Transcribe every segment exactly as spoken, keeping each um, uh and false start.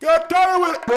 Get down with it.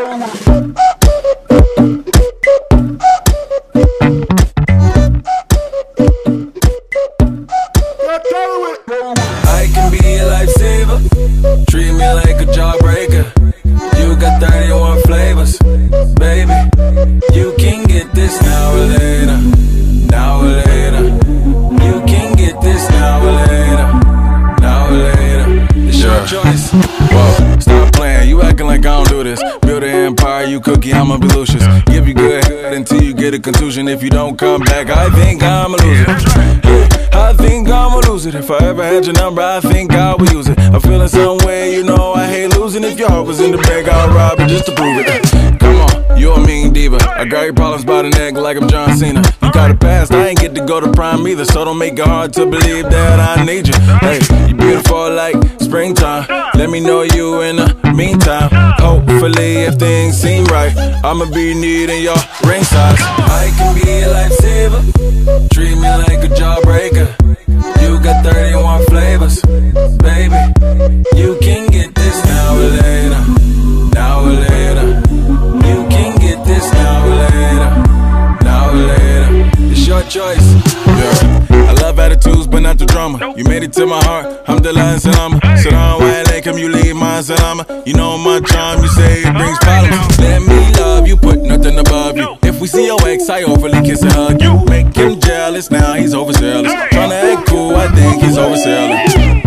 I can be a lifesaver, treat me like a jawbreaker. You got thirty-one flavors, baby. You can get this now or later, now or later. You can get this now or later, now or later. It's your Yeah. choice. Whoa, stop playing, you acting like I don't do this. Build an empire, you cookie, I'ma be Lucius. Give you good head until you get a contusion. If you don't come back, I think I'm a loser. Yeah, I think I'm a loser. If I ever had your number, I think I would use it. I'm feeling some way, you know I hate losing. If your heart was in the bag, I'll rob it just to prove it. Come on, you a mean diva. I got your problems by the neck like I'm John Cena. You got a past, I ain't get to go to prime either. So don't make it hard to believe that I need you. Hey, you beautiful like springtime. Let me know you in the meantime. Hopefully if things seem right, I'ma be needing your ring size. I can be a lifesaver, treat me like a jawbreaker. You got thirty-one flavors, baby. You can get this now or later, now or later. You can get this now or later, now or later. It's your choice. Yeah, I love attitudes, but not the drama. You made it to my heart, Alhamdulillah and salama. Sit down, why ain't come you leave my salama? You know my charm, you say it brings problems. Let me love you, put nothing above you. If we see your ex, I overly kiss and hug you. Make him jealous, now he's overzealous. Tryna act cool, I think he's overselling.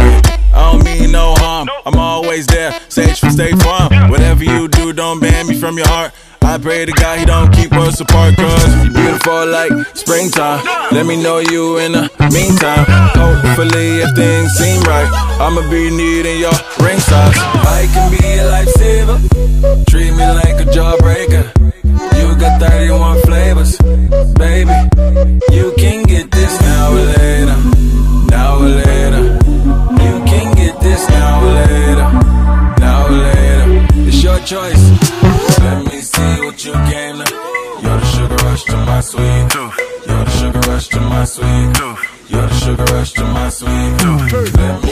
I don't mean no harm, I'm always there. Sage for State Farm. Whatever you do, don't ban me from your heart. I pray to God he don't keep us apart, cause you beautiful like springtime. Let me know you in the meantime. Hopefully if things seem right, I'ma be needing your ring size. I can be a lifesaver, treat me like a jawbreaker. You got thirty-one flavors, baby. You can get this now or later, now or later. You can get this now or later, now or later. It's your choice. Let me see what you came to. You're the sugar rush to my sweet tooth. You're the sugar rush to my sweet tooth. You're the sugar rush to my sweet tooth. Let me